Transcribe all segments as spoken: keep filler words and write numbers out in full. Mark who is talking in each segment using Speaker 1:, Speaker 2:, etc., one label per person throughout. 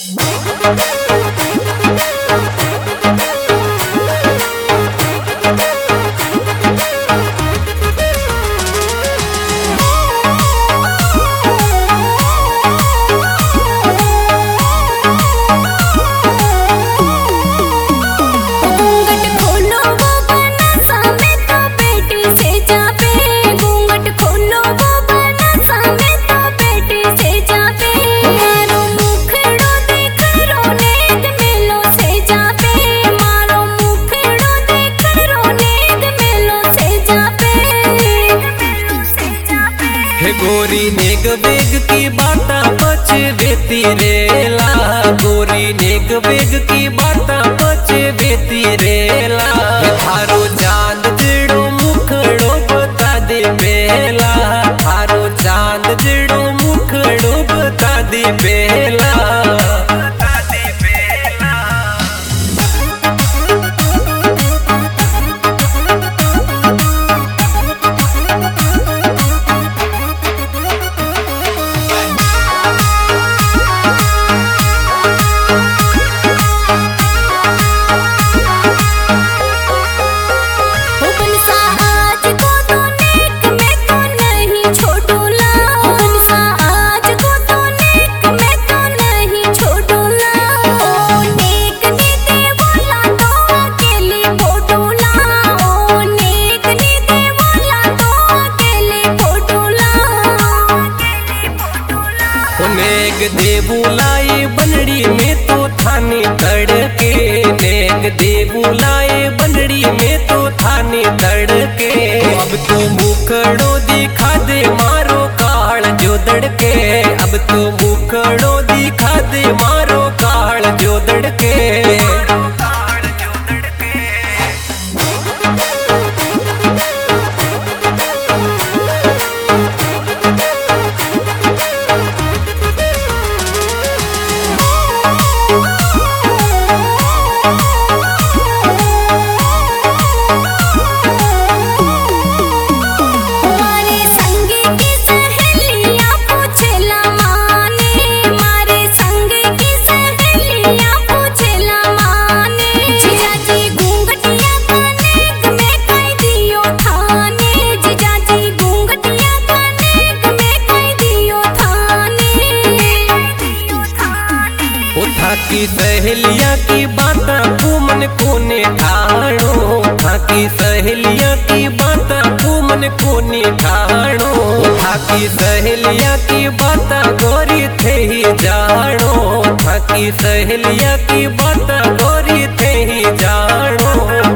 Speaker 1: गोरी नेग बेग की बाता पच बेती रेला, गोरी नेग बेग की बाता पच बेती रेला। थारो चांद जड़ो मुखड़ो बता दे बेला, थारो चांद जड़ो मुखड़ो बता दे बेला। नेग दे बुलाए बनड़ी में तो थाने तड़के, नेग दे बुलाए बनड़ी में तो थाने तड़के। अब तो मुखड़ो दिखा दे मारो काल जो दड़के, अब तो मुखड़ो दिखा दे मारो काल जो दड़के। थाकी सहेलिया की बाता कुमन कोने ठाणो, थाकी सहेलिया की बाता कुमन कोने ठाणो। थाकी सहेलिया की बाता गोरी थे ही जानो, थाकी सहेलिया की बाता गोरी थे ही जानो।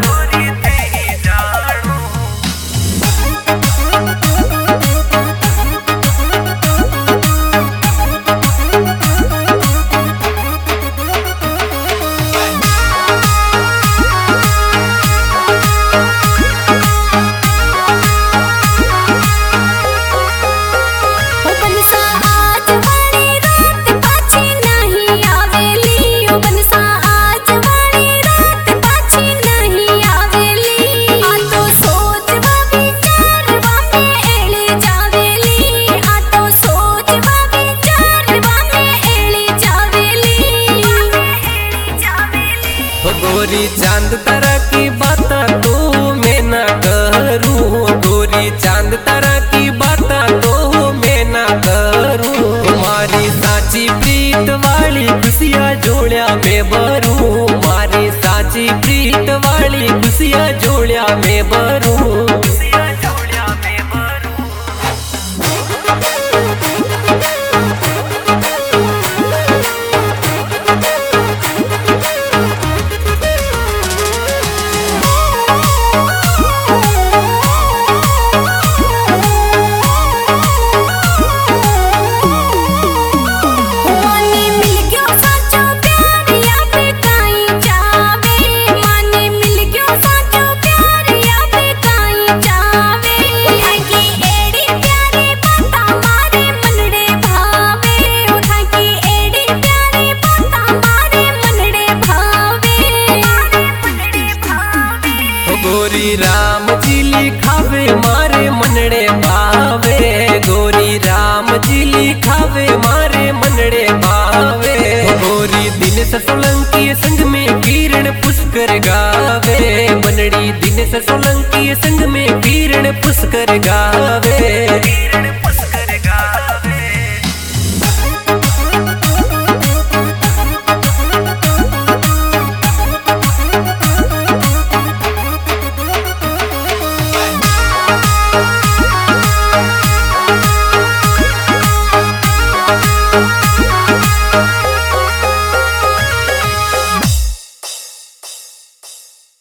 Speaker 1: गोरी चांद तारा की बाता तो मैं ना करूं, गोरी चांद तारा की बाता तो मैं ना करूं। तुम्हारी साची प्रीत वाली खुशियां जोड़िया में भरूं, मारी साची प्रीत वाली खुशियां जोड़िया में भरूं।
Speaker 2: माने मिल गयो साचो प्यार या
Speaker 1: दिनेश सोलंकी संग में किरण पुष्कर गावे, बनड़ी दिनेश सोलंकी संग में किरण पुष्कर गावे।